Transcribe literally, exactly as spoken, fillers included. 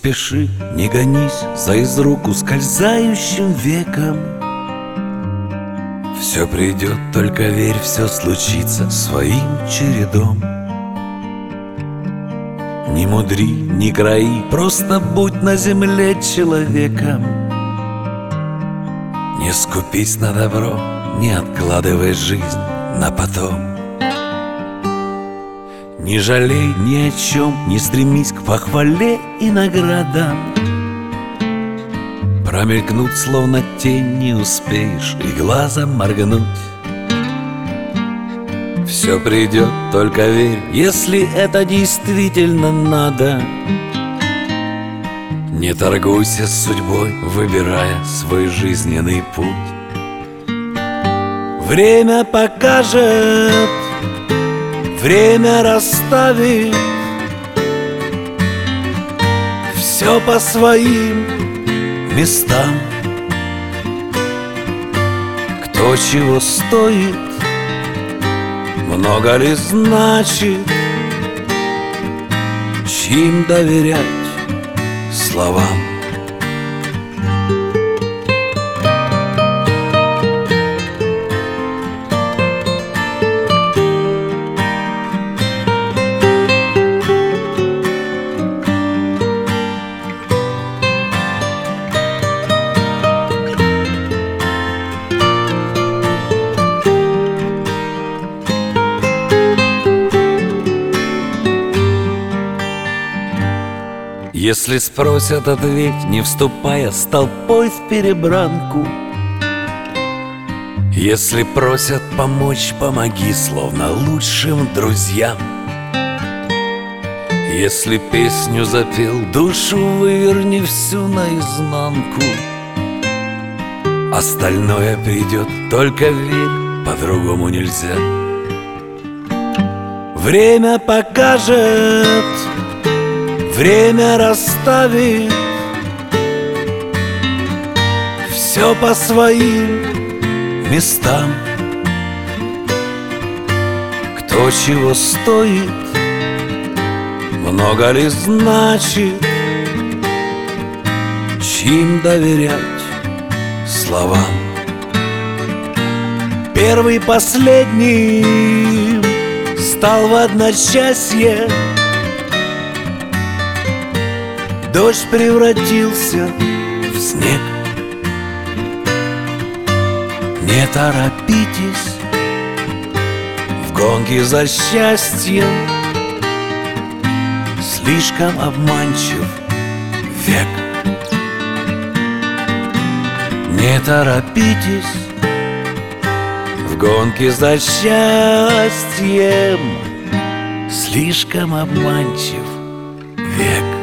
спеши, не гонись за из рук ускользающим веком. Все придет, только верь, все случится своим чередом. Не мудри, не краи, просто будь на земле человеком. Не скупись на добро, не откладывай жизнь на потом. Не жалей ни о чем, не стремись к похвале и наградам. Промелькнуть, словно тень, не успеешь и глазом моргнуть. Все придет, только верь, если это действительно надо. Не торгуйся с судьбой, выбирая свой жизненный путь. Время покажет, время расставит все по своим местам. Кто чего стоит, много ли значит, чьим доверять словам. Если спросят, ответь, не вступая с толпой в перебранку. Если просят помочь, помоги, словно лучшим друзьям. Если песню запел, душу выверни всю наизнанку. Остальное придет, только верь, по-другому нельзя. Время покажет, время расставит все по своим местам. Кто чего стоит, много ли значит, чьим доверять словам. Первый последним стал в одночасье. Дождь превратился в снег. Не торопитесь в гонке за счастьем, слишком обманчив век. Не торопитесь в гонке за счастьем, слишком обманчив век.